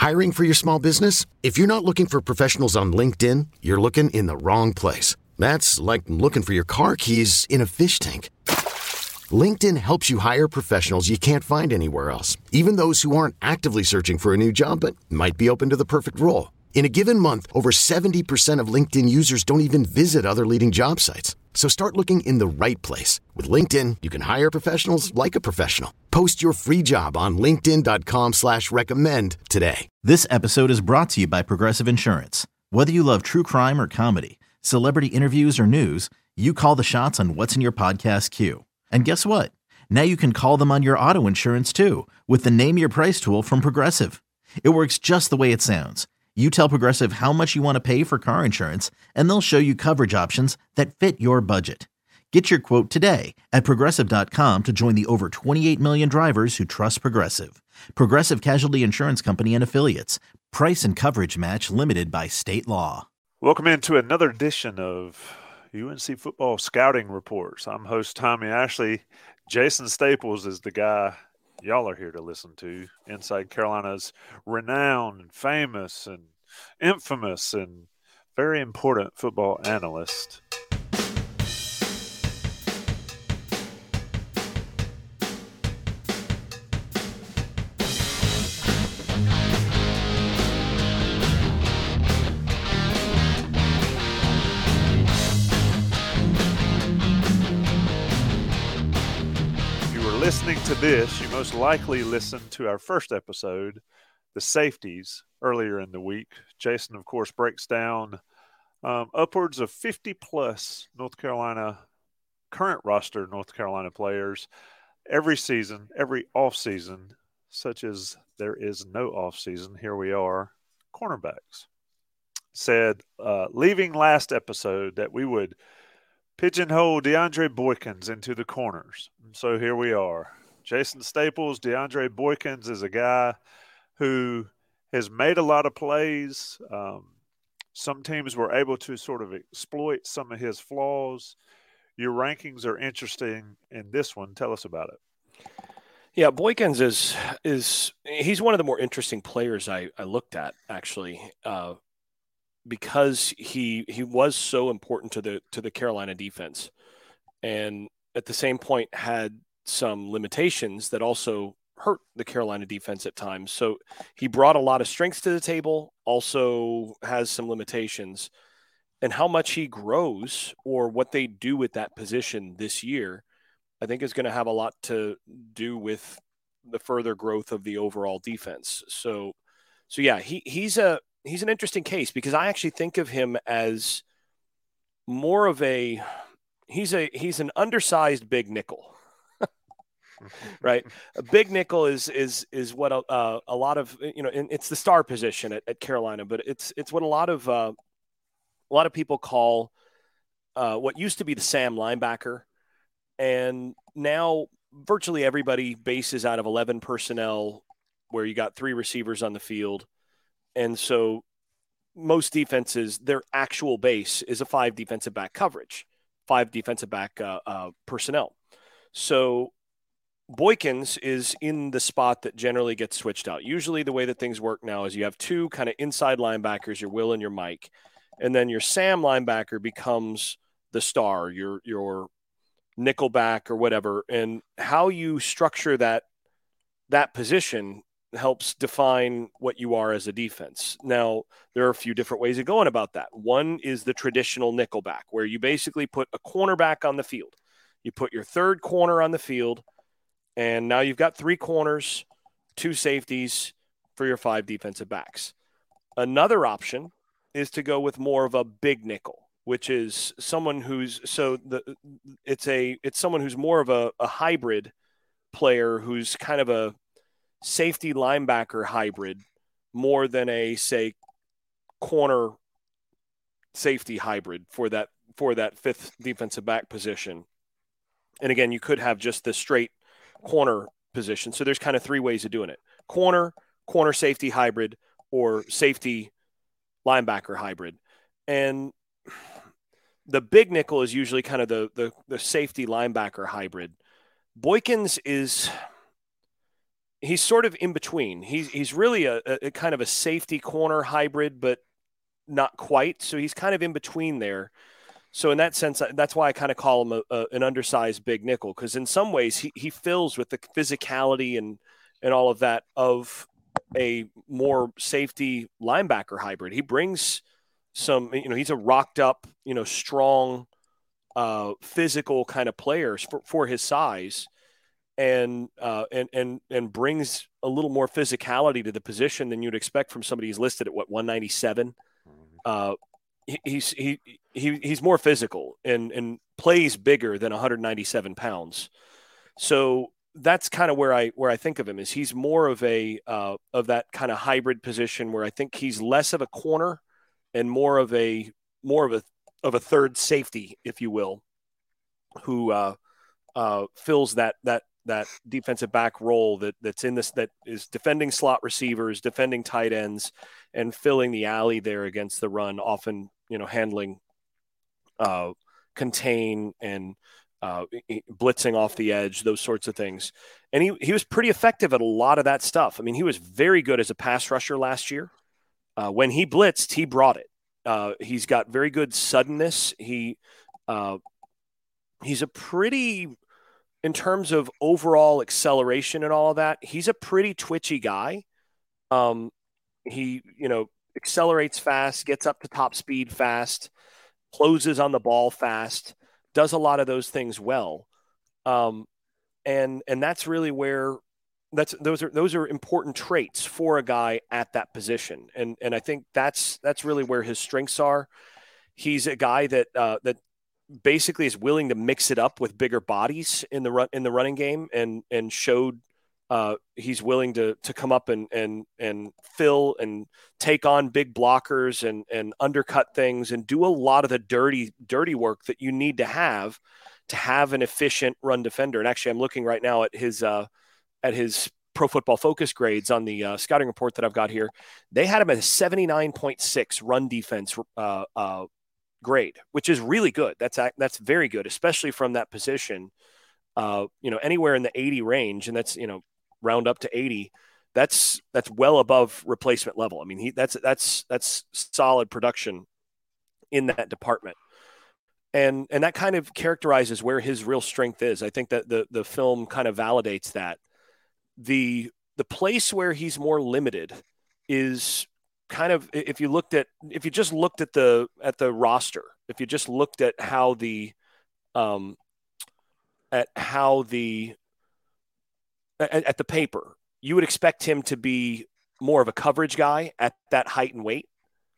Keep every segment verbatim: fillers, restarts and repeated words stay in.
Hiring for your small business? If you're not looking for professionals on LinkedIn, you're looking in the wrong place. That's like looking for your car keys in a fish tank. LinkedIn helps you hire professionals you can't find anywhere else, even those who aren't actively searching for a new job but might be open to the perfect role. In a given month, over seventy percent of LinkedIn users don't even visit other leading job sites. So start looking in the right place. With LinkedIn, you can hire professionals like a professional. Post your free job on linkedin.com slash recommend today. This episode is brought to you by Progressive Insurance. Whether you love true crime or comedy, celebrity interviews or news, you call the shots on what's in your podcast queue. And guess what? Now you can call them on your auto insurance too with the Name Your Price tool from Progressive. It works just the way it sounds. You tell Progressive how much you want to pay for car insurance, and they'll show you coverage options that fit your budget. Get your quote today at Progressive dot com to join the over twenty-eight million drivers who trust Progressive. Progressive Casualty Insurance Company and Affiliates. Price and coverage match limited by state law. Welcome into another edition of U N C Football Scouting Reports. I'm host Tommy Ashley. Jason Staples is the guy y'all are here to listen to. Inside Carolina's renowned and famous and infamous and very important football analyst. Listening to this, you most likely listened to our first episode, the safeties, earlier in the week. Jason, of course, breaks down um, upwards of fifty plus North Carolina, current roster North Carolina players every season, every offseason, such as there is no offseason. Here we are, cornerbacks. Said, uh, leaving last episode, that we would pigeonhole DeAndre Boykins into the corners. And so here we are. Jason Staples, DeAndre Boykins is a guy who has made a lot of plays. Um, some teams were able to sort of exploit some of his flaws. Your rankings are interesting in this one. Tell us about it. Yeah, Boykins is is he's one of the more interesting players I, I looked at, actually. Uh, because he he was so important to the to the Carolina defense, and at the same point had some limitations that also hurt the Carolina defense at times. So he brought a lot of strengths to the table, also has some limitations. And how much he grows or what they do with that position this year, I think is going to have a lot to do with the further growth of the overall defense. So so yeah, he he's a He's an interesting case because I actually think of him as more of a he's a he's an undersized big nickel, right? A big nickel is is is what a, uh, a lot of you know it's the star position at, at Carolina, but it's it's what a lot of uh, a lot of people call uh, what used to be the Sam linebacker, and now virtually everybody bases out of eleven personnel, where you got three receivers on the field. And so most defenses, their actual base is a five defensive back coverage, five defensive back uh, uh, personnel. So Boykins is in the spot that generally gets switched out. Usually the way that things work now is you have two kind of inside linebackers, your Will and your Mike, and then your Sam linebacker becomes the star, your your nickel back or whatever. And how you structure that that position helps define what you are as a defense. Now, there are a few different ways of going about that. One is the traditional nickelback, where you basically put a cornerback on the field. You put your third corner on the field, and now you've got three corners, two safeties for your five defensive backs. Another option is to go with more of a big nickel, which is someone who's so the it's a it's someone who's more of a, a hybrid player, who's kind of a safety linebacker hybrid more than a, say, corner safety hybrid for that for that fifth defensive back position. And again, you could have just the straight corner position. So there's kind of three ways of doing it: corner, corner safety hybrid, or safety linebacker hybrid. And the big nickel is usually kind of the the, the safety linebacker hybrid. Boykins is he's sort of in between. He's he's really a, a kind of a safety corner hybrid, but not quite. So he's kind of in between there. So in that sense, that's why I kind of call him a, a, an undersized big nickel, because in some ways he, he fills with the physicality and and all of that of a more safety linebacker hybrid. He brings some, you know, he's a rocked up, you know, strong, uh, physical kind of player for, for his size. And, uh, and, and, and brings a little more physicality to the position than you'd expect from somebody who's listed at what, one ninety-seven. Uh, he, he's, he, he, he's more physical and, and plays bigger than one ninety-seven pounds. So that's kind of where I, where I think of him is he's more of a, uh, of that kind of hybrid position where I think he's less of a corner and more of a, more of a, of a third safety, if you will, who, uh, uh, fills that, that, that defensive back role that that's in this, that is defending slot receivers, defending tight ends, and filling the alley there against the run, often, you know, handling, uh, contain and uh, blitzing off the edge, those sorts of things. And he, he was pretty effective at a lot of that stuff. I mean, he was very good as a pass rusher last year. Uh, when he blitzed, he brought it. Uh, he's got very good suddenness. He, uh, he's a pretty, in terms of overall acceleration and all of that, he's a pretty twitchy guy. Um, he, you know, accelerates fast, gets up to top speed fast, closes on the ball fast, does a lot of those things well. Um, and, and that's really where that's, those are, those are important traits for a guy at that position. And, and I think that's, that's really where his strengths are. He's a guy that, uh, that, basically is willing to mix it up with bigger bodies in the run in the running game, and and showed uh, he's willing to to come up and and and fill and take on big blockers and and undercut things and do a lot of the dirty dirty work that you need to have to have an efficient run defender. And actually, I'm looking right now at his uh, at his Pro Football Focus grades on the uh, scouting report that I've got here. They had him at a seventy-nine point six run defense uh, uh, grade, which is really good. That's that's very good, especially from that position. Uh, you know, anywhere in the eighty range, and that's, you know, round up to eighty. That's that's well above replacement level. I mean, he that's that's that's solid production in that department, and and that kind of characterizes where his real strength is. I think that the the film kind of validates that. The the place where he's more limited is kind of, if you looked at, if you just looked at the, at the roster, if you just looked at how the, um, at how the, at, at the paper, you would expect him to be more of a coverage guy at that height and weight.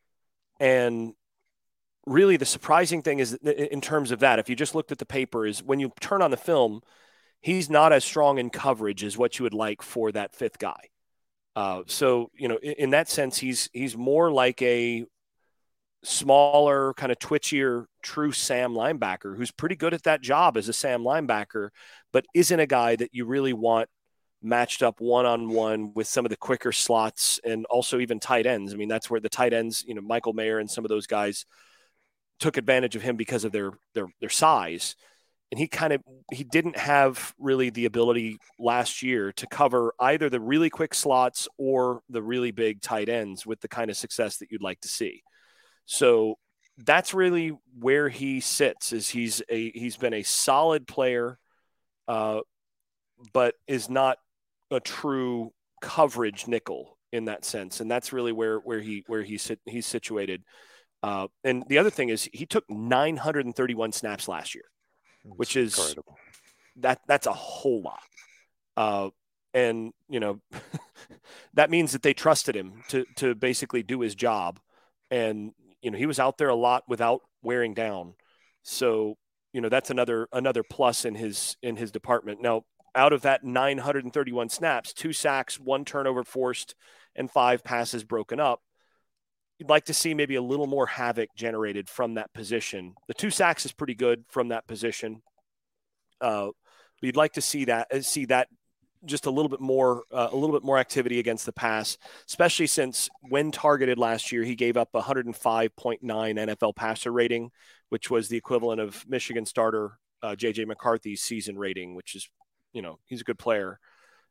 And really the surprising thing is in terms of that, if you just looked at the paper, is when you turn on the film, he's not as strong in coverage as what you would like for that fifth guy. Uh, so, you know, in, in that sense, he's he's more like a smaller, kind of twitchier, true Sam linebacker who's pretty good at that job as a Sam linebacker, but isn't a guy that you really want matched up one-on-one with some of the quicker slots and also even tight ends. I mean, that's where the tight ends, you know, Michael Mayer and some of those guys took advantage of him because of their their their size. And he kind of, he didn't have really the ability last year to cover either the really quick slots or the really big tight ends with the kind of success that you'd like to see. So that's really where he sits, is he's a, he's been a solid player, uh, but is not a true coverage nickel in that sense. And that's really where, where he, where he's, sit, he's situated. Uh, and the other thing is he took nine hundred thirty-one snaps last year, which is incredible. that that's a whole lot. Uh, and, you know, that means that they trusted him to, to basically do his job. And, you know, he was out there a lot without wearing down. So, you know, that's another, another plus in his, in his department. Now, out of that nine hundred thirty-one snaps, two sacks, one turnover forced, and five passes broken up, you'd like to see maybe a little more havoc generated from that position. The two sacks is pretty good from that position. Uh, but you'd like to see that, see that just a little bit more, uh, a little bit more activity against the pass, especially since when targeted last year, he gave up one oh five point nine N F L passer rating, which was the equivalent of Michigan starter uh, J J McCarthy's season rating, which is, you know, he's a good player.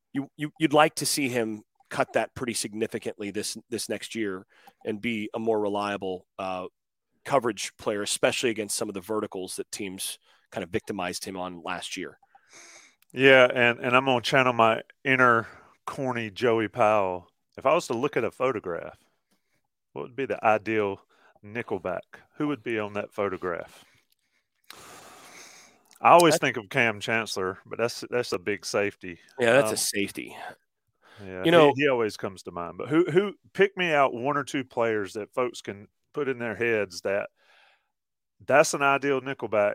you, you you'd like to see him cut that pretty significantly this this next year and be a more reliable uh, coverage player, especially against some of the verticals that teams kind of victimized him on last year. Yeah, and, and I'm going to channel my inner corny Joey Powell. If I was to look at a photograph, what would be the ideal nickelback? Who would be on that photograph? I always that's, think of Cam Chancellor, but that's that's a big safety. Yeah, that's um, a safety. Yeah, you know, he, he always comes to mind. But who who pick me out one or two players that folks can put in their heads that that's an ideal nickelback,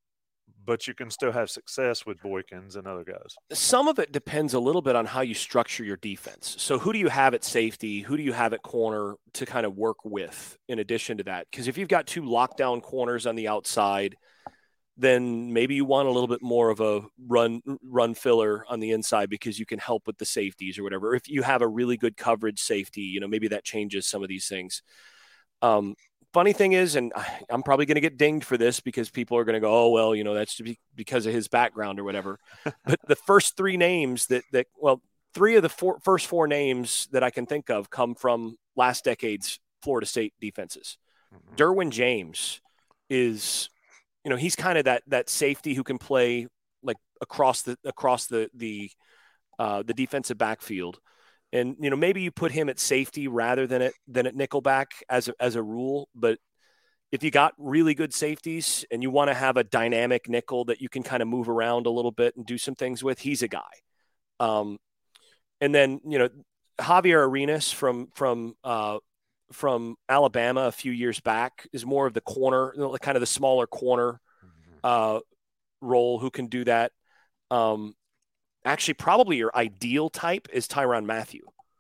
but you can still have success with Boykins and other guys. Some of it depends a little bit on how you structure your defense. So who do you have at safety? Who do you have at corner to kind of work with in addition to that? Because if you've got two lockdown corners on the outside, then maybe you want a little bit more of a run run filler on the inside because you can help with the safeties or whatever. If you have a really good coverage safety, you know, maybe that changes some of these things. Um, funny thing is, and I'm probably going to get dinged for this because people are going to go, oh, well, you know, that's because of his background or whatever. But the first three names that, that well, three of the four, first four names that I can think of come from last decade's Florida State defenses. Mm-hmm. Derwin James is, you know, he's kind of that that safety who can play like across the across the the uh, the defensive backfield. And, you know, maybe you put him at safety rather than at than at nickelback as a, as a rule. But if you got really good safeties and you want to have a dynamic nickel that you can kind of move around a little bit and do some things with, he's a guy. Um, and then, you know, Javier Arenas from from uh, from Alabama a few years back is more of the corner, you know, kind of the smaller corner uh, role who can do that. Um, Actually, probably your ideal type is Tyrann Mathieu.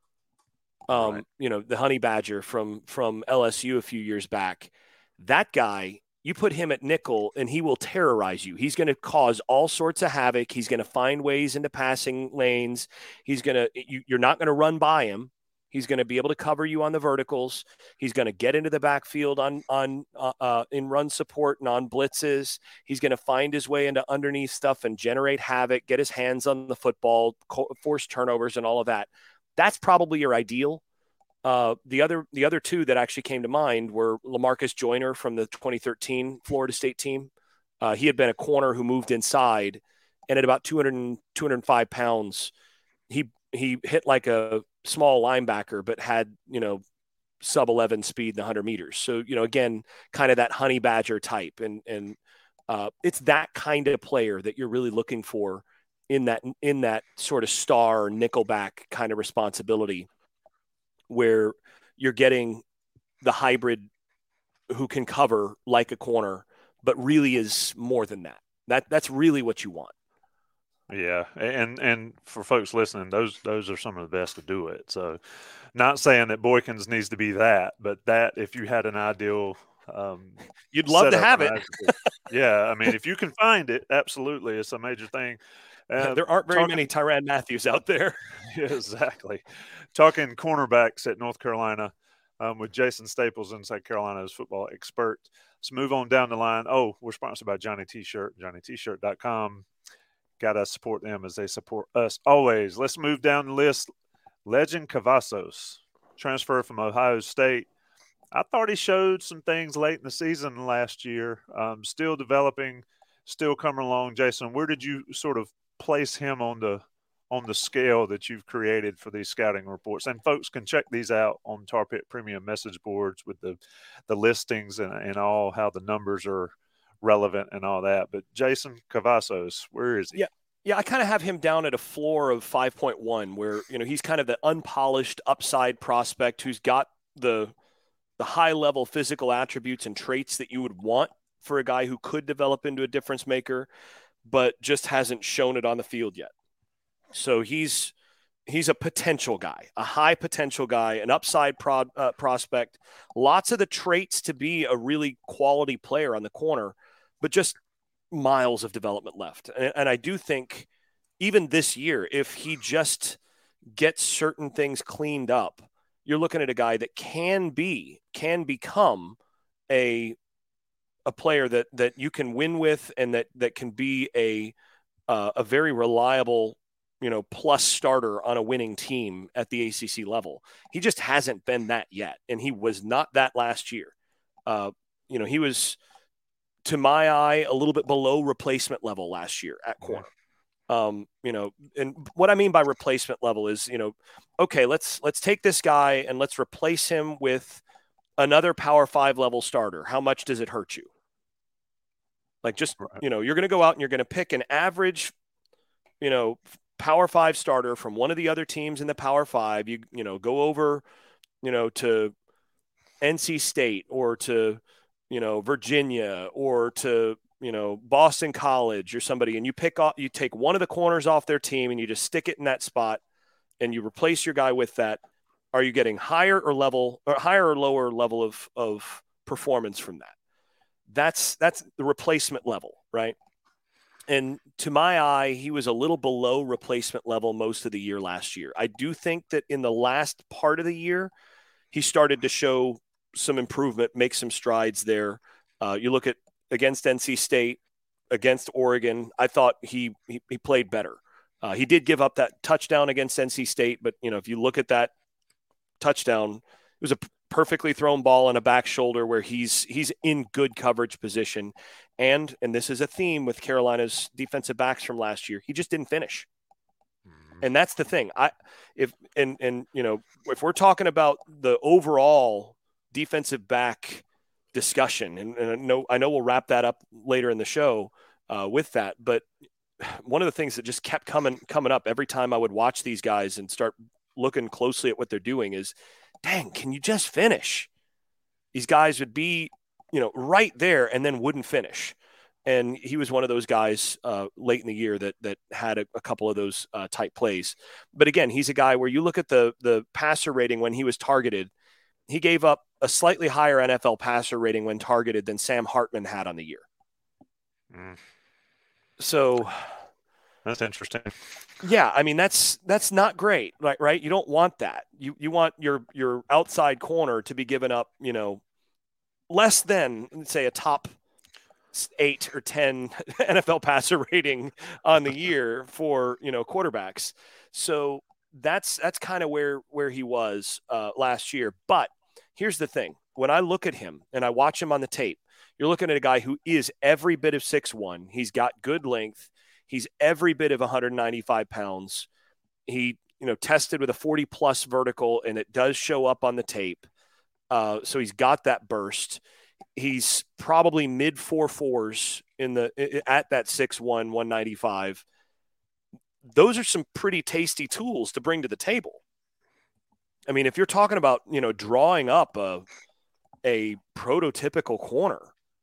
Um, right. You know, the honey badger from from L S U a few years back. That guy, you put him at nickel, and he will terrorize you. He's going to cause all sorts of havoc. He's going to find ways into passing lanes. He's going to you, you're not going to run by him. He's going to be able to cover you on the verticals. He's going to get into the backfield on on uh, uh, in run support and on blitzes. He's going to find his way into underneath stuff and generate havoc, get his hands on the football, co- force turnovers, and all of that. That's probably your ideal. Uh, the other the other two that actually came to mind were LaMarcus Joyner from the twenty thirteen Florida State team. Uh, he had been a corner who moved inside, and at about two hundred, two hundred five pounds, he he hit like a small linebacker, but had, you know, sub eleven speed in the one hundred meters. So, you know, again, kind of that honey badger type. And, and uh, it's that kind of player that you're really looking for in that, in that sort of star nickelback kind of responsibility where you're getting the hybrid who can cover like a corner, but really is more than that. That that's really what you want. Yeah, and and for folks listening, those those are some of the best to do it. So, not saying that Boykins needs to be that, but that if you had an ideal, um, you'd love to have it. Yeah, I mean, if you can find it, absolutely, it's a major thing. Uh, there aren't very talking, many Tyrann Mathieu out there. Yeah, exactly. Talking cornerbacks at North Carolina um, with Jason Staples, Inside Carolina's football expert. Let's move on down the line. Oh, we're sponsored by Johnny T-Shirt, johnny t shirt dot com. Got to support them as they support us always. Let's move down the list. Legend Cavazos, transfer from Ohio State. I thought he showed some things late in the season last year. Um, still developing, still coming along. Jason, where did you sort of place him on the on the scale that you've created for these scouting reports? And folks can check these out on Tar Pit Premium message boards with the the listings and, and all how the numbers are relevant and all that. But Jason Cavazos, where is he? Yeah. Yeah, I kind of have him down at a floor of five point one where, you know, he's kind of the unpolished upside prospect who's got the the high-level physical attributes and traits that you would want for a guy who could develop into a difference maker, but just hasn't shown it on the field yet. So he's he's a potential guy, a high potential guy, an upside pro, uh, prospect, lots of the traits to be a really quality player on the corner, but just miles of development left. And, and I do think even this year, if he just gets certain things cleaned up, you're looking at a guy that can be, can become a, a player that, that you can win with and that, that can be a, uh, a very reliable you know, plus starter on a winning team at the A C C level. He just hasn't been that yet. And he was not that last year. Uh, you know, he was, to my eye, a little bit below replacement level last year at corner. Um, you know, and what I mean by replacement level is, you know, okay, let's, let's take this guy and let's replace him with another Power Five level starter. How much does it hurt you? Like, just, Right. you know, you're going to go out and you're going to pick an average, you know, Power Five starter from one of the other teams in the Power Five. You, you know, go over, you know, to N C State or to, you know, Virginia or to, you know, Boston College or somebody, and you pick off, you take one of the corners off their team and you just stick it in that spot and you replace your guy with that. Are you getting higher or level or higher or lower level of, of performance from that? That's, that's the replacement level, right? And to my eye, he was a little below replacement level most of the year last year. I do think that in the last part of the year, he started to show some improvement, make some strides there. Uh, you look at against N C State, against Oregon, I thought he he, he played better. Uh, he did give up that touchdown against N C State, but you know, if you look at that touchdown, it was a perfectly thrown ball on a back shoulder where he's he's in good coverage position. And and this is a theme with Carolina's defensive backs from last year. He just didn't finish. And that's the thing. I if and and you know, if we're talking about the overall defensive back discussion, and, and I know I know we'll wrap that up later in the show uh, with that, but one of the things that just kept coming coming up every time I would watch these guys and start looking closely at what they're doing is, dang, can you just finish? These guys would be, you know, right there and then wouldn't finish. And he was one of those guys uh, late in the year that that had a, a couple of those uh, type plays. But again, he's a guy where you look at the the passer rating when he was targeted, he gave up a slightly higher N F L passer rating when targeted than Sam Hartman had on the year. Mm. So That's interesting. Yeah, I mean, that's that's not great, right? Right? You don't want that. You you want your your outside corner to be given up, you know, less than, say, a top eight or ten N F L passer rating on the year for, you know, quarterbacks. So that's that's kind of where where he was uh, last year. But here's the thing: when I look at him and I watch him on the tape, you're looking at a guy who is every bit of six one. He's got good length. He's every bit of one hundred ninety-five pounds. He, you know, tested with a forty plus vertical, and it does show up on the tape. Uh, so he's got that burst. He's probably mid four fours in the at that six one, one ninety-five. Those are some pretty tasty tools to bring to the table. I mean, if you're talking about, you know, drawing up a a prototypical corner,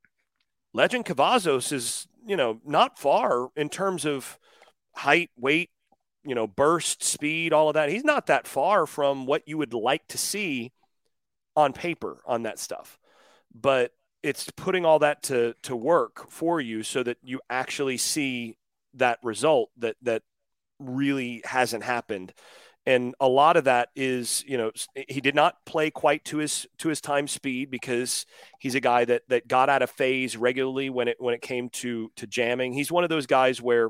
Legend Cavazos is, you know, not far in terms of height, weight, you know, burst, speed, all of that. He's not that far from what you would like to see on paper on that stuff. But it's putting all that to to work for you so that you actually see that result that that really hasn't happened. And a lot of that is, you know, he did not play quite to his to his time speed because he's a guy that that got out of phase regularly when it when it came to to jamming. He's one of those guys where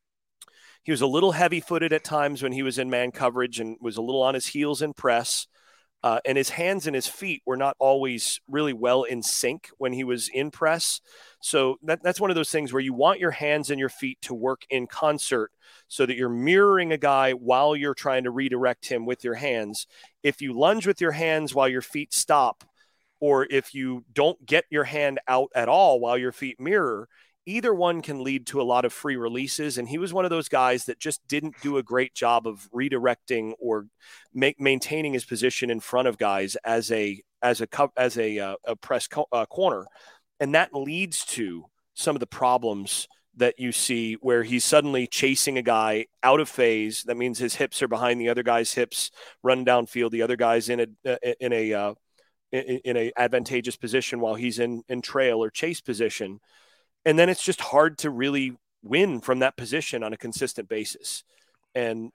he was a little heavy-footed at times when he was in man coverage and was a little on his heels in press. Uh, and his hands and his feet were not always really well in sync when he was in press. So that, that's one of those things where you want your hands and your feet to work in concert so that you're mirroring a guy while you're trying to redirect him with your hands. If you lunge with your hands while your feet stop, or if you don't get your hand out at all while your feet mirror, either one can lead to a lot of free releases. And he was one of those guys that just didn't do a great job of redirecting or make, maintaining his position in front of guys as a as a as a, uh, a press co- uh, corner, and that leads to some of the problems that you see where he's suddenly chasing a guy out of phase. That means his hips are behind the other guy's hips, running downfield. The other guy's in a in a uh, in, in a advantageous position while he's in in trail or chase position. And then it's just hard to really win from that position on a consistent basis. And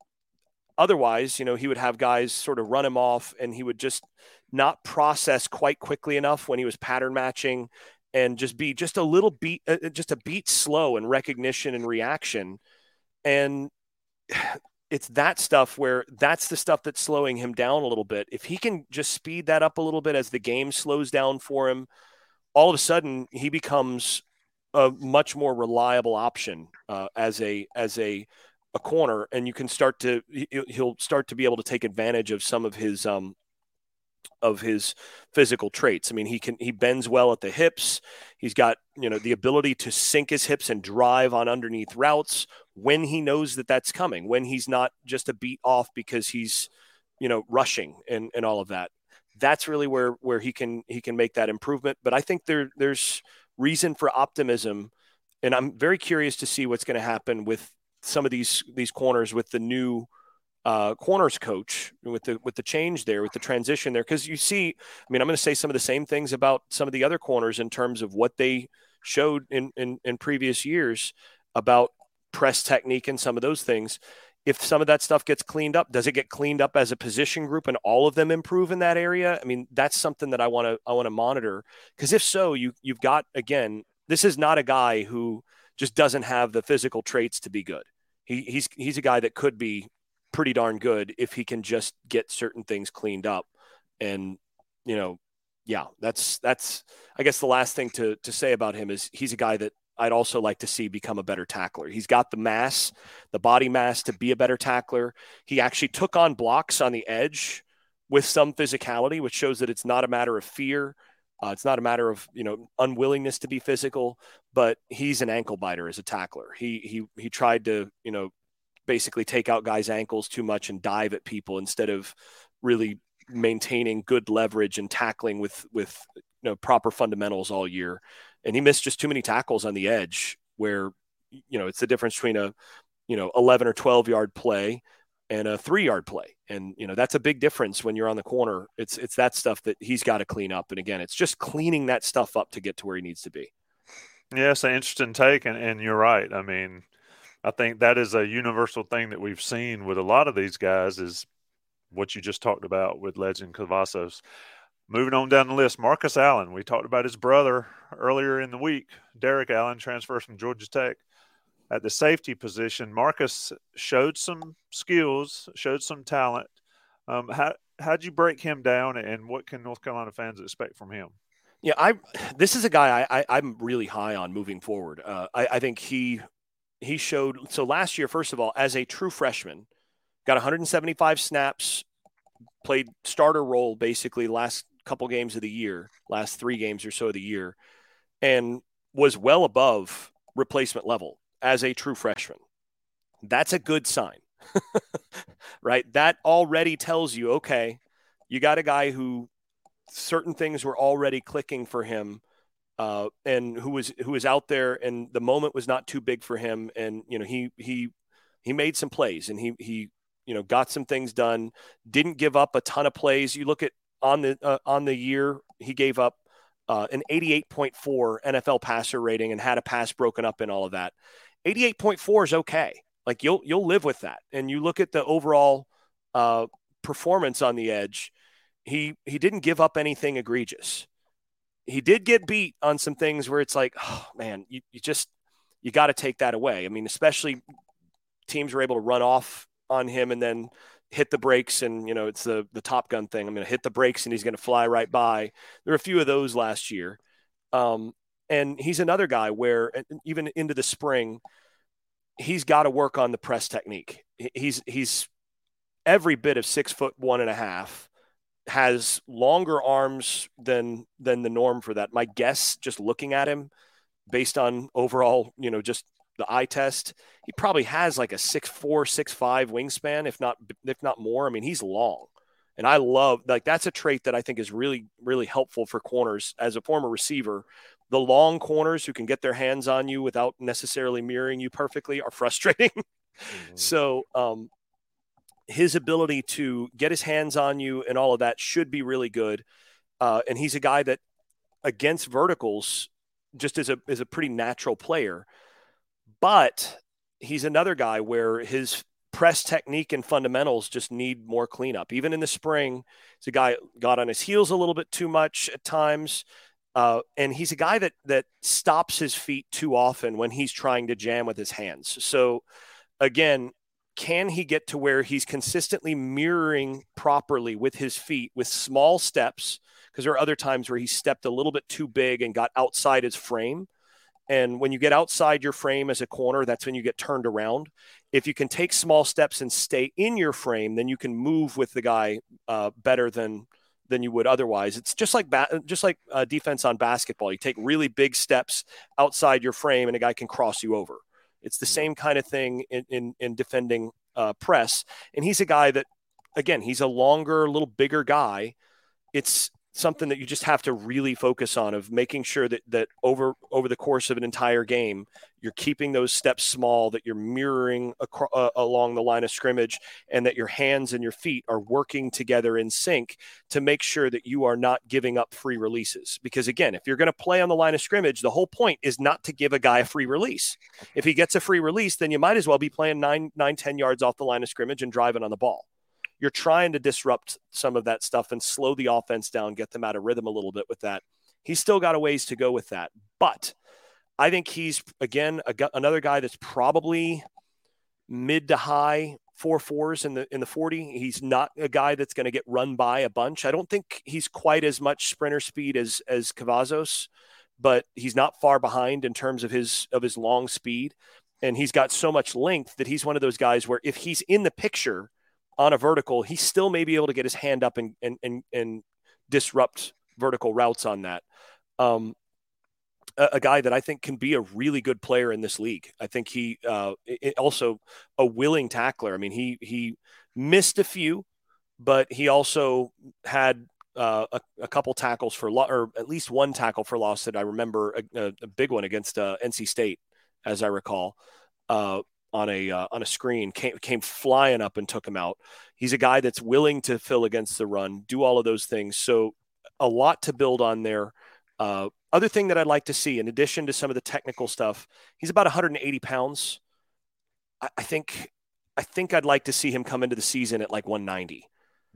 otherwise, you know, he would have guys sort of run him off and he would just not process quite quickly enough when he was pattern matching and just be just a little beat, uh, just a beat slow in recognition and reaction. And it's that stuff where that's the stuff that's slowing him down a little bit. If he can just speed that up a little bit as the game slows down for him, all of a sudden he becomes a much more reliable option uh, as a as a a corner, and you can start to he'll start to be able to take advantage of some of his um of his physical traits. I mean, he can he bends well at the hips. He's got, you know, the ability to sink his hips and drive on underneath routes when he knows that that's coming, when he's not just a beat off because he's, you know, rushing and, and all of that. That's really where where he can he can make that improvement. But I think there there's reason for optimism, and I'm very curious to see what's going to happen with some of these these corners with the new uh, corners coach, with the with the change there, with the transition there. Because you see, I mean, I'm going to say some of the same things about some of the other corners in terms of what they showed in in, in previous years about press technique and some of those things. If some of that stuff gets cleaned up, does it get cleaned up as a position group and all of them improve in that area? I mean, that's something that I want to I want to monitor, because if so, you you've got, again, this is not a guy who just doesn't have the physical traits to be good. He he's he's a guy that could be pretty darn good if he can just get certain things cleaned up. And, you know, yeah, that's that's I guess the last thing to to say about him is he's a guy that I'd also like to see become a better tackler. He's got the mass, the body mass to be a better tackler. He actually took on blocks on the edge with some physicality, which shows that it's not a matter of fear. Uh, it's not a matter of, you know, unwillingness to be physical, but he's an ankle biter as a tackler. He, he, he tried to, you know, basically take out guys' ankles too much and dive at people instead of really maintaining good leverage and tackling with, with, you know, proper fundamentals all year. And he missed just too many tackles on the edge where, you know, it's the difference between a, you know, eleven or twelve yard play and a three yard play. And, you know, that's a big difference when you're on the corner. It's, it's that stuff that he's got to clean up. And again, it's just cleaning that stuff up to get to where he needs to be. Yeah, it's an interesting take. And, and you're right. I mean, I think that is a universal thing that we've seen with a lot of these guys is what you just talked about with Legend Cavazos. Moving on down the list, Marcus Allen. We talked about his brother earlier in the week. Derek Allen transfers from Georgia Tech. At the safety position, Marcus showed some skills, showed some talent. Um, how how'd you break him down, and what can North Carolina fans expect from him? Yeah, I this is a guy I, I I'm really high on moving forward. Uh, I, I think he he showed so last year. First of all, as a true freshman, got one hundred seventy-five snaps, played starter role basically last couple games of the year, last three games or so of the year, and was well above replacement level as a true freshman. That's a good sign, right? That already tells you, okay, you got a guy who certain things were already clicking for him, uh, and who was, who was out there, and the moment was not too big for him. And, you know, he, he, he made some plays, and he, he, you know, got some things done, didn't give up a ton of plays. You look at, On the uh, on the year, he gave up uh, an eighty-eight point four N F L passer rating and had a pass broken up in all of that. eighty-eight point four is okay. Like you'll you'll live with that. And you look at the overall uh, performance on the edge. He he didn't give up anything egregious. He did get beat on some things where it's like, oh man, you, you just you got to take that away. I mean, especially teams were able to run off on him and then hit the brakes, and, you know, it's the, the Top Gun thing. I'm going to hit the brakes and he's going to fly right by. There were a few of those last year. Um, and he's another guy where even into the spring, he's got to work on the press technique. He's, he's every bit of six foot one and a half, has longer arms than, than the norm for that. My guess, just looking at him based on overall, you know, just the eye test, he probably has like a six four, six five wingspan, if not if not more. I mean, he's long. And I love, like, that's a trait that I think is really, really helpful for corners. As a former receiver, the long corners who can get their hands on you without necessarily mirroring you perfectly are frustrating. Mm-hmm. So um, his ability to get his hands on you and all of that should be really good. Uh, and he's a guy that against verticals just is a is a pretty natural player. But he's another guy where his press technique and fundamentals just need more cleanup. Even in the spring, he's a guy got on his heels a little bit too much at times. Uh, and he's a guy that that stops his feet too often when he's trying to jam with his hands. So, again, can he get to where he's consistently mirroring properly with his feet with small steps? Because there are other times where he stepped a little bit too big and got outside his frame. And when you get outside your frame as a corner, that's when you get turned around. If you can take small steps and stay in your frame, then you can move with the guy uh, better than than you would otherwise. It's just like ba- just like uh, defense on basketball. You take really big steps outside your frame, and a guy can cross you over. It's the same kind of thing in in, in defending uh, press. And he's a guy that, again, he's a longer, little bigger guy. It's something that you just have to really focus on, of making sure that that over over the course of an entire game, you're keeping those steps small, that you're mirroring acro- uh, along the line of scrimmage, and that your hands and your feet are working together in sync to make sure that you are not giving up free releases. Because again, if you're going to play on the line of scrimmage, the whole point is not to give a guy a free release. If he gets a free release, then you might as well be playing nine, nine, ten yards off the line of scrimmage and driving on the ball. You're trying to disrupt some of that stuff and slow the offense down, get them out of rhythm a little bit with that. He's still got a ways to go with that. But I think he's, again, a, another guy that's probably mid to high four fours in the in the forty. He's not a guy that's going to get run by a bunch. I don't think he's quite as much sprinter speed as as Cavazos, but he's not far behind in terms of his of his long speed. And he's got so much length that he's one of those guys where if he's in the picture on a vertical, he still may be able to get his hand up and and and, and disrupt vertical routes on that. Um, a, a guy that I think can be a really good player in this league. I think he uh, it, also a willing tackler. I mean, he he missed a few, but he also had uh, a, a couple tackles for loss, or at least one tackle for loss that I remember, a, a big one against uh, N C State, as I recall. Uh, on a uh, on a screen, came, came flying up and took him out. He's a guy that's willing to fill against the run, do all of those things. So a lot to build on there. Uh, other thing that I'd like to see, in addition to some of the technical stuff, he's about one hundred eighty pounds. I, I think I think I'd like to see him come into the season at like one ninety.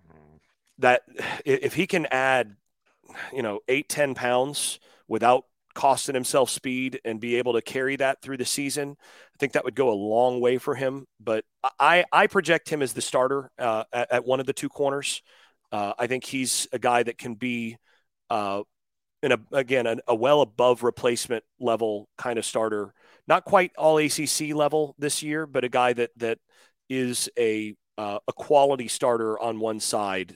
That if he can add, you know, eight, ten pounds without costing himself speed and be able to carry that through the season, I think that would go a long way for him. But I, I project him as the starter uh, at, at one of the two corners. Uh, I think he's a guy that can be, uh, in a again, a, a well above replacement level kind of starter. Not quite all A C C level this year, but a guy that that is a uh, a quality starter on one side,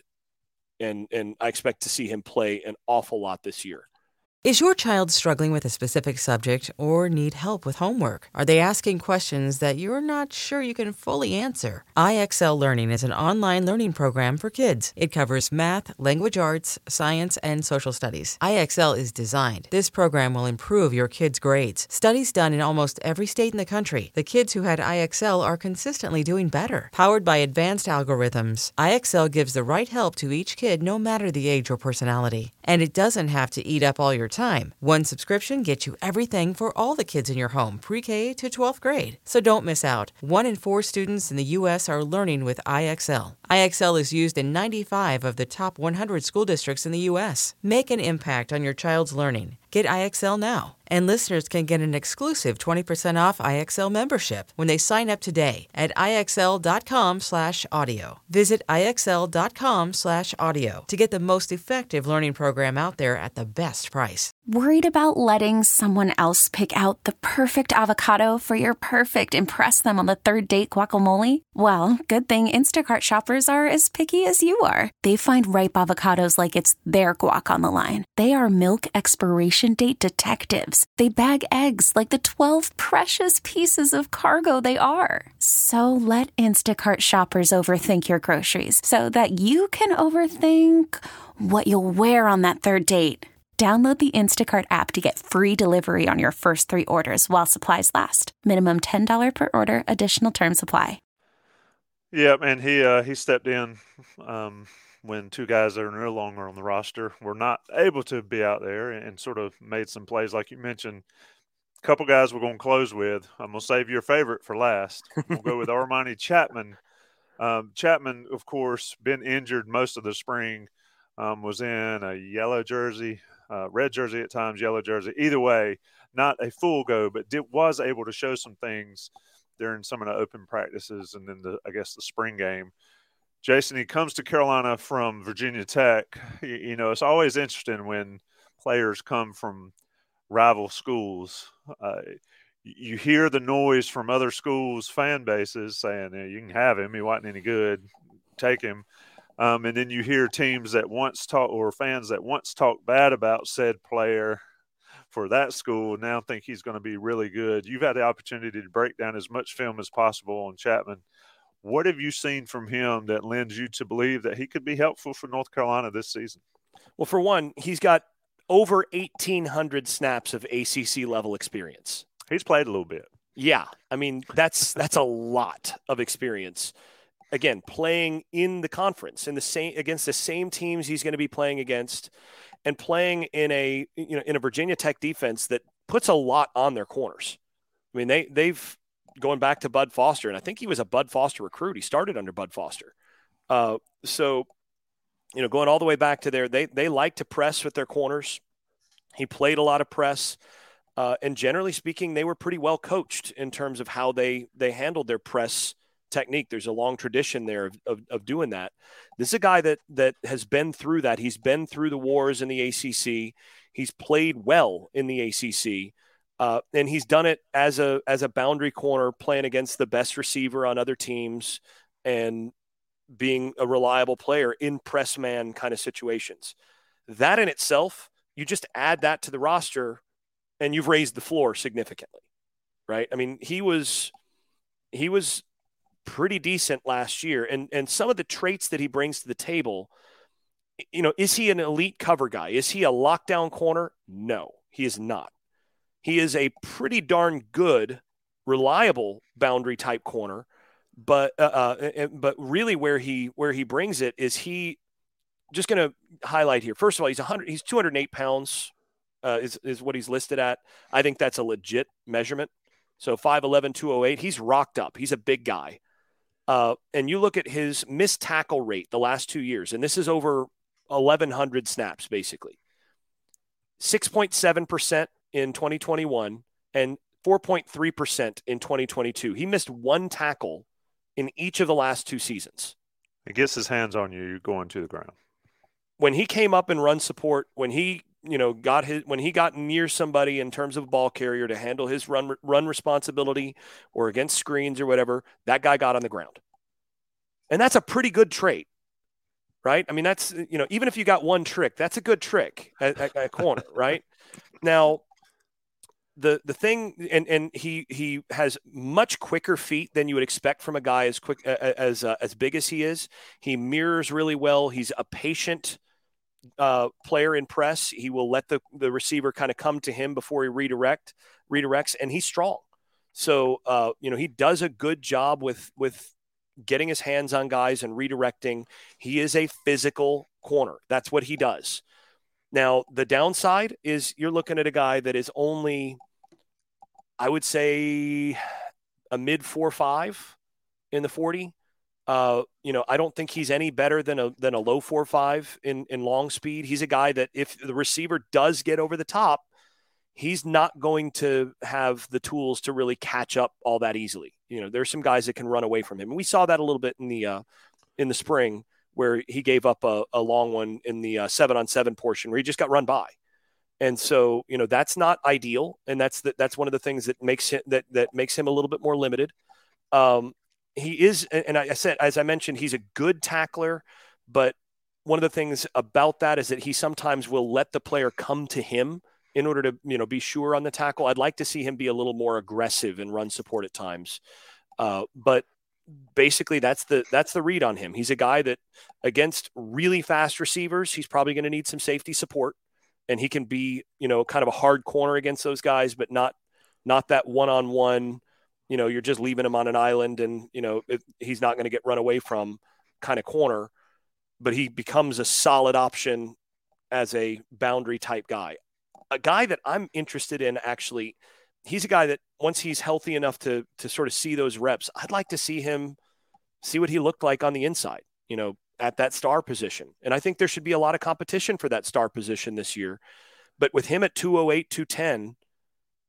and and I expect to see him play an awful lot this year. Is your child struggling with a specific subject or need help with homework? Are they asking questions that you're not sure you can fully answer? I X L Learning is an online learning program for kids. It covers math, language arts, science, and social studies. I X L is designed. This program will improve your kids' grades. Studies done in almost every state in the country. The kids who had I X L are consistently doing better. Powered by advanced algorithms, I X L gives the right help to each kid no matter the age or personality. And it doesn't have to eat up all your time. One subscription gets you everything for all the kids in your home, pre-K to twelfth grade. So don't miss out. One in four students in the U S are learning with I X L. I X L is used in ninety-five of the top one hundred school districts in the U S. Make an impact on your child's learning. Get I X L now. And listeners can get an exclusive twenty percent off I X L membership when they sign up today at IXL.com slash audio. Visit IXL.com slash audio to get the most effective learning program out there at the best price. Worried about letting someone else pick out the perfect avocado for your perfect impress them on the third date guacamole? Well, good thing Instacart shoppers are as picky as you are. They find ripe avocados like it's their guac on the line. They are milk expiration date detectives. They bag eggs like the twelve precious pieces of cargo they are. So let Instacart shoppers overthink your groceries so that you can overthink what you'll wear on that third date. Download the Instacart app to get free delivery on your first three orders while supplies last. Minimum ten dollars per order. Additional terms apply. Yeah, and he uh, he stepped in um, when two guys that are no longer on the roster were not able to be out there, and, and sort of made some plays like you mentioned. A couple guys we're going to close with. I'm going to save your favorite for last. We'll go with Armani Chapman. Um, Chapman, of course, been injured most of the spring, um, was in a yellow jersey. Uh, red jersey at times, yellow jersey. Either way, not a full go, but did, was able to show some things during some of the open practices and then the I guess the spring game. Jason, he comes to Carolina from Virginia Tech. You, you know, it's always interesting when players come from rival schools. Uh, you hear the noise from other schools' fan bases saying, yeah, you can have him. He wasn't any good. Take him. Um, and then you hear teams that once talk or fans that once talked bad about said player for that school now think he's going to be really good. You've had the opportunity to break down as much film as possible on Chapman. What have you seen from him that lends you to believe that he could be helpful for North Carolina this season? Well, for one, he's got over eighteen hundred snaps of A C C level experience. He's played a little bit. Yeah. I mean, that's that's a lot of experience. Again, playing in the conference in the same against the same teams he's going to be playing against, and playing in a you know in a Virginia Tech defense that puts a lot on their corners. I mean, they they've going back to Bud Foster, and I think he was a Bud Foster recruit. He started under Bud Foster. Uh, so, you know, going all the way back to there, they they like to press with their corners. He played a lot of press, uh, and generally speaking, they were pretty well coached in terms of how they they handled their press technique. There's a long tradition there of, of, of doing that. This is a guy that that has been through that. He's been through the wars in the A C C. He's played well in the A C C. Uh, and he's done it as a as a boundary corner, playing against the best receiver on other teams and being a reliable player in press man kind of situations. That in itself, you just add that to the roster and you've raised the floor significantly, right? I mean, he was he was pretty decent last year. And, and some of the traits that he brings to the table, you know, is he an elite cover guy? Is he a lockdown corner? No, he is not. He is a pretty darn good, reliable boundary type corner, but uh, uh, but really where he where he brings it is he just going to highlight here. First of all, he's one hundred he's two hundred eight pounds uh, is is what he's listed at. I think that's a legit measurement. So five eleven, two oh eight. He's rocked up. He's a big guy. Uh, and you look at his missed tackle rate the last two years, and this is over eleven hundred snaps basically. six point seven percent in twenty twenty-one and four point three percent in twenty twenty-two. He missed one tackle in each of the last two seasons. He gets his hands on you, you're going to the ground. When he came up and run support, when he, you know, got his, when he got near somebody in terms of a ball carrier to handle his run, run responsibility or against screens or whatever, that guy got on the ground. And that's a pretty good trait, right? I mean, that's, you know, even if you got one trick, that's a good trick at, at, at corner, right? Now, The the thing, and, and he he has much quicker feet than you would expect from a guy as quick as uh, as big as he is. He mirrors really well. He's a patient uh, player in press. He will let the, the receiver kind of come to him before he redirect redirects, and he's strong. So uh, you know he does a good job with with getting his hands on guys and redirecting. He is a physical corner. That's what he does. Now, the downside is you're looking at a guy that is only, I would say, a mid four five in the forty. Uh, you know, I don't think he's any better than a than a low four five in, in long speed. He's a guy that if the receiver does get over the top, he's not going to have the tools to really catch up all that easily. You know, there's some guys that can run away from him. And we saw that a little bit in the uh, in the spring, where he gave up a, a long one in the uh, seven on seven portion where he just got run by. And so, you know, that's not ideal. And that's the, that's one of the things that makes him, that, that makes him a little bit more limited. Um, he is, and I said, as I mentioned, he's a good tackler, but one of the things about that is that he sometimes will let the player come to him in order to, you know, be sure on the tackle. I'd like to see him be a little more aggressive and run support at times. Uh, but basically that's the that's the read on him. He's a guy that against really fast receivers, he's probably going to need some safety support, and he can be, you know, kind of a hard corner against those guys, but not not that one-on-one, you know, you're just leaving him on an island and, you know, it, he's not going to get run away from kind of corner, but he becomes a solid option as a boundary type guy. A guy that I'm interested in, actually, he's a guy that once he's healthy enough to to sort of see those reps, I'd like to see him see what he looked like on the inside, you know, at that star position. And I think there should be a lot of competition for that star position this year. But with him at two oh eight, two ten,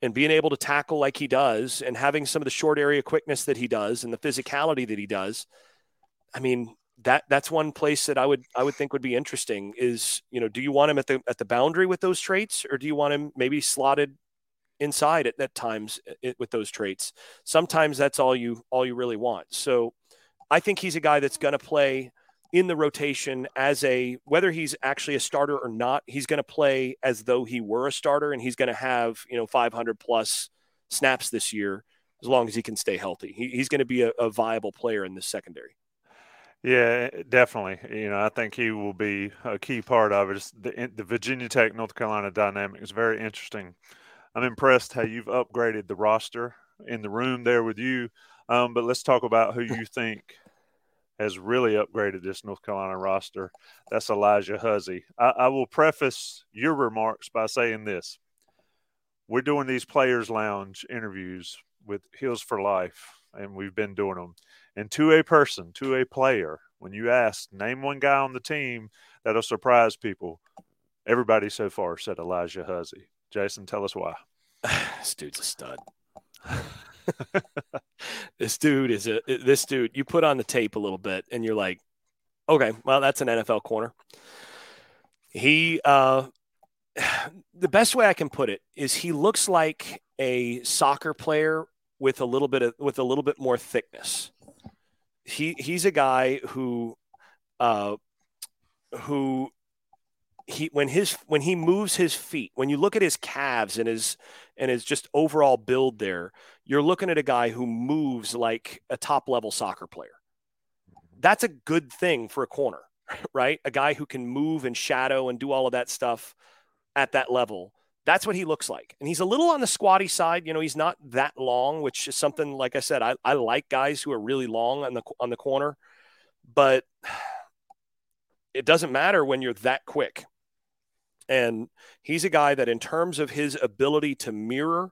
and being able to tackle like he does and having some of the short area quickness that he does and the physicality that he does, I mean, that that's one place that I would I would think would be interesting is, you know, do you want him at the at the boundary with those traits, or do you want him maybe slotted inside at, at times it, with those traits? Sometimes that's all you all you really want. So I think he's a guy that's going to play in the rotation as a, whether he's actually a starter or not, he's going to play as though he were a starter, and he's going to have, you know, five hundred plus snaps this year as long as he can stay healthy. He, he's going to be a, a viable player in this secondary. Yeah, definitely. You know, I think he will be a key part of it. It's the, the Virginia Tech, North Carolina dynamic is very interesting. I'm impressed how you've upgraded the roster in the room there with you. Um, but let's talk about who you think has really upgraded this North Carolina roster. That's Elijah Huzzie. I, I will preface your remarks by saying this. We're doing these Players Lounge interviews with Heels for Life, and we've been doing them. And to a person, to a player, when you ask, name one guy on the team that'll surprise people, everybody so far said Elijah Huzzie. Jason, tell us why. This dude's a stud. This dude is a this dude. You put on the tape a little bit, and you're like, okay, well, that's an N F L corner. He, uh, the best way I can put it is he looks like a soccer player with a little bit of with a little bit more thickness. He he's a guy who, uh, who. He when his when he moves his feet, when you look at his calves and his and his just overall build there, you're looking at a guy who moves like a top level soccer player. That's a good thing for a corner, right? A guy who can move and shadow and do all of that stuff at that level. That's what he looks like. And he's a little on the squatty side. You know, he's not that long, which is something, like I said, I, I like guys who are really long on the on the corner, but it doesn't matter when you're that quick. And he's a guy that, in terms of his ability to mirror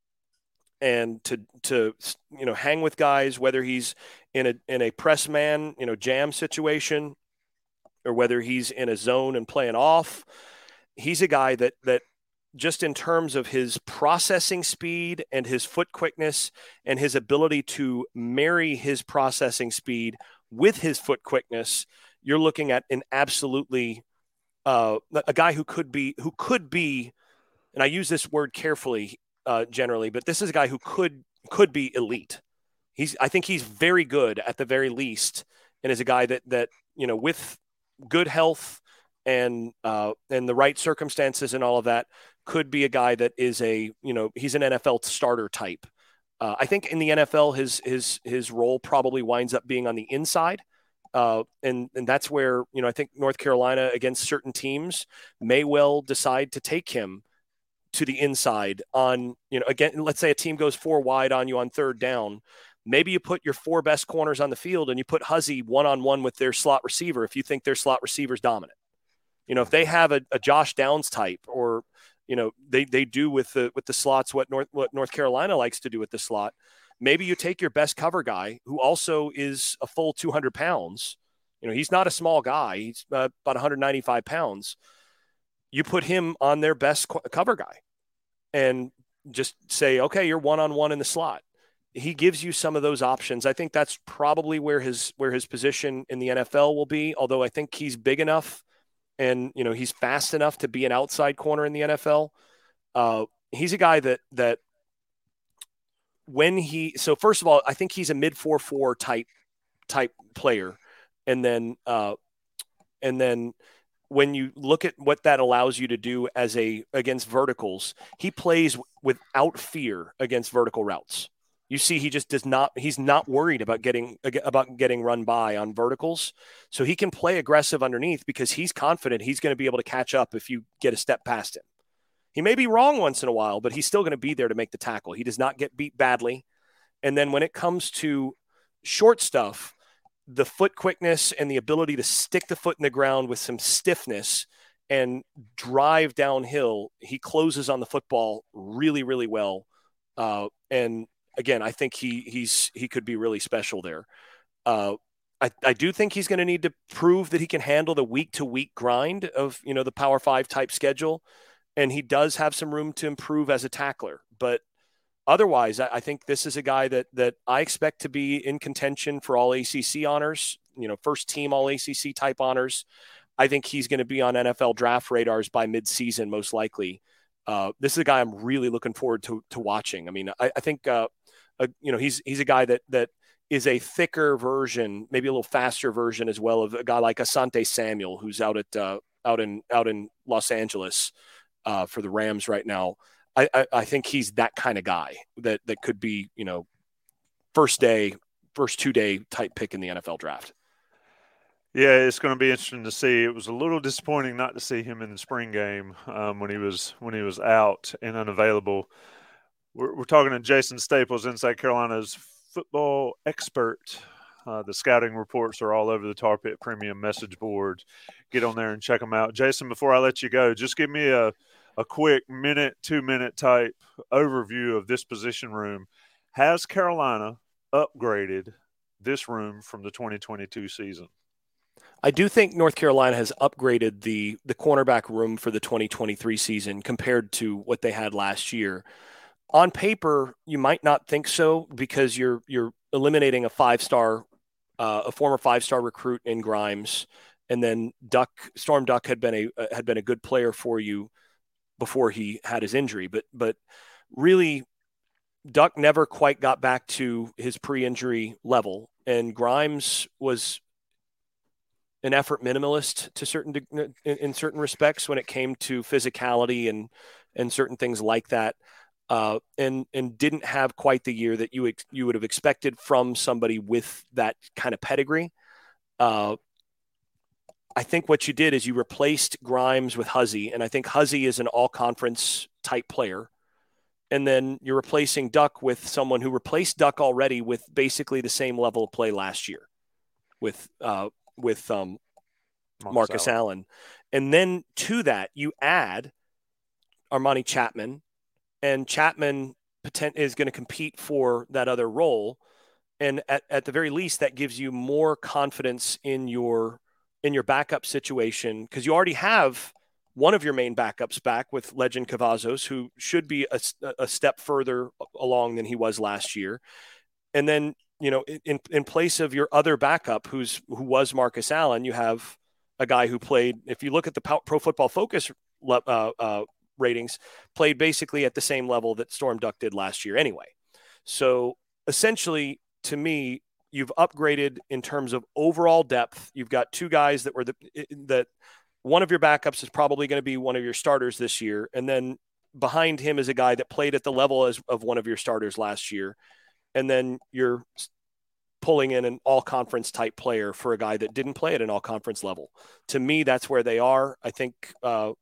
and to to you know hang with guys, whether he's in a in a press man you know jam situation, or whether he's in a zone and playing off, he's a guy that that just in terms of his processing speed and his foot quickness and his ability to marry his processing speed with his foot quickness, you're looking at an absolutely Uh, a guy who could be, who could be, and I use this word carefully uh, generally, but this is a guy who could could be elite. He's, I think he's very good at the very least, and is a guy that that you know with good health and uh, and the right circumstances and all of that, could be a guy that is a you know he's an N F L starter type. Uh, I think in the N F L his his his role probably winds up being on the inside. Uh, and, and that's where, you know, I think North Carolina against certain teams may well decide to take him to the inside on, you know, again, let's say a team goes four wide on you on third down. Maybe you put your four best corners on the field and you put Huzzie one-on-one with their slot receiver if you think their slot receiver's dominant. You know, if they have a, a Josh Downs type, or, you know, they, they do with the with the slots what North what North Carolina likes to do with the slot. Maybe you take your best cover guy, who also is a full two hundred pounds. You know, he's not a small guy. He's uh, about one hundred ninety-five pounds. You put him on their best co- cover guy and just say, okay, you're one-on-one in the slot. He gives you some of those options. I think that's probably where his where his position in the N F L will be, although I think he's big enough and, you know, he's fast enough to be an outside corner in the N F L. Uh, he's a guy that that when he, so first of all, I think he's a mid four four type type player. And then, uh, and then when you look at what that allows you to do as a, against verticals, he plays without fear against vertical routes. You see, he just does not, he's not worried about getting, about getting run by on verticals. So he can play aggressive underneath because he's confident he's going to be able to catch up if you get a step past him. He may be wrong once in a while, but he's still going to be there to make the tackle. He does not get beat badly. And then when it comes to short stuff, the foot quickness and the ability to stick the foot in the ground with some stiffness and drive downhill, he closes on the football really, really well. Uh, and again, I think he he's he could be really special there. Uh, I, I do think he's going to need to prove that he can handle the week-to-week grind of, you know, the Power Five type schedule. And he does have some room to improve as a tackler, But otherwise, I, I think this is a guy that that I expect to be in contention for all A C C honors, you know, first team all A C C type honors. I think he's going to be on N F L draft radars by midseason, most likely. Uh, this is a guy I'm really looking forward to to watching. I mean, I, I think, uh, uh, you know, he's he's a guy that that is a thicker version, maybe a little faster version as well, of a guy like Asante Samuel, who's out at uh, out in out in Los Angeles uh, for the Rams right now. I, I, I think he's that kind of guy that that could be, you know, first day, first two day type pick in the N F L draft. Yeah, it's going to be interesting to see. It was a little disappointing not to see him in the spring game um, when he was when he was out and unavailable. We're, we're talking to Jason Staples, Inside Carolina's football expert. Uh, the scouting reports are all over the Tar Pit Premium message board. Get on there and check them out. Jason, before I let you go, just give me a, a quick minute, two-minute type overview of this position room. Has Carolina upgraded this room from the twenty twenty-two season? I do think North Carolina has upgraded the the cornerback room for the twenty twenty-three season compared to what they had last year. On paper, you might not think so because you're you're eliminating a five-star, uh, a former five-star recruit in Grimes, and then Duck Storm Duck had been a had been a good player for you before he had his injury, but but really, Duck never quite got back to his pre-injury level, and Grimes was an effort minimalist to certain in, in certain respects when it came to physicality and and certain things like that, uh, and and didn't have quite the year that you ex- you would have expected from somebody with that kind of pedigree. Uh, I think what you did is you replaced Grimes with Huzzy, and I think Huzzy is an all-conference type player. And then you're replacing Duck with someone who replaced Duck already with basically the same level of play last year with uh, with um, Marcus, Marcus Allen. Allen. And then to that, you add Armani Chapman, and Chapman is going to compete for that other role. And at, at the very least, that gives you more confidence in your in your backup situation, because you already have one of your main backups back with Legend Cavazos, who should be a, a step further along than he was last year. And then, you know, in, in place of your other backup, who's who was Marcus Allen, you have a guy who played, if you look at the Pro Football Focus uh, uh, ratings, played basically at the same level that Storm Duck did last year anyway. So essentially, to me, you've upgraded in terms of overall depth. You've got two guys that were the that one of your backups is probably going to be one of your starters this year, and then behind him is a guy that played at the level as of one of your starters last year, and then you're pulling in an all-conference type player for a guy that didn't play at an all-conference level. To me, that's where they are. I think uh,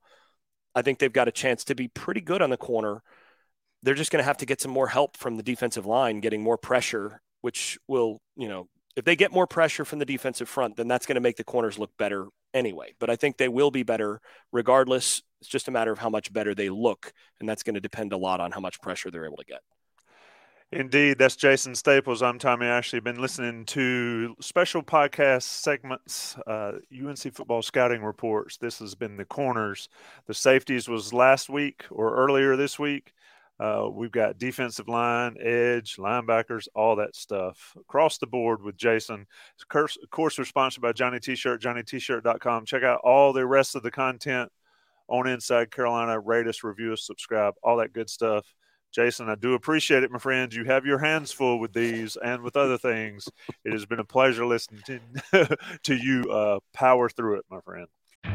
I think they've got a chance to be pretty good on the corner. They're just going to have to get some more help from the defensive line, getting more pressure, which will, you know, if they get more pressure from the defensive front, then that's going to make the corners look better anyway. But I think they will be better regardless. It's just a matter of how much better they look, and that's going to depend a lot on how much pressure they're able to get. Indeed. That's Jason Staples. I'm Tommy Ashley. Been listening to special podcast segments, uh, U N C football scouting reports. This has been the corners. The safeties was last week or earlier this week. Uh, we've got defensive line, edge, linebackers, all that stuff across the board with Jason. Of course, we're sponsored by Johnny T-Shirt, johnny t shirt dot com. Check out all the rest of the content on Inside Carolina. Rate us, review us, subscribe, all that good stuff. Jason, I do appreciate it, my friends. You have your hands full with these and with other things. It has been a pleasure listening to, to you uh, power through it, my friend.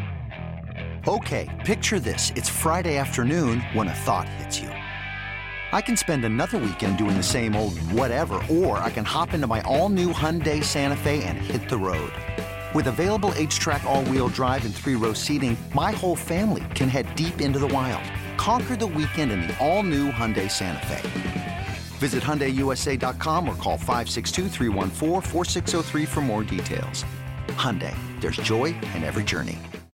Okay, picture this. It's Friday afternoon when a thought hits you. I can spend another weekend doing the same old whatever, or I can hop into my all-new Hyundai Santa Fe and hit the road. With available H-Track all-wheel drive and three-row seating, my whole family can head deep into the wild. Conquer the weekend in the all-new Hyundai Santa Fe. Visit Hyundai U S A dot com or call five six two, three one four, four six zero three for more details. Hyundai, there's joy in every journey.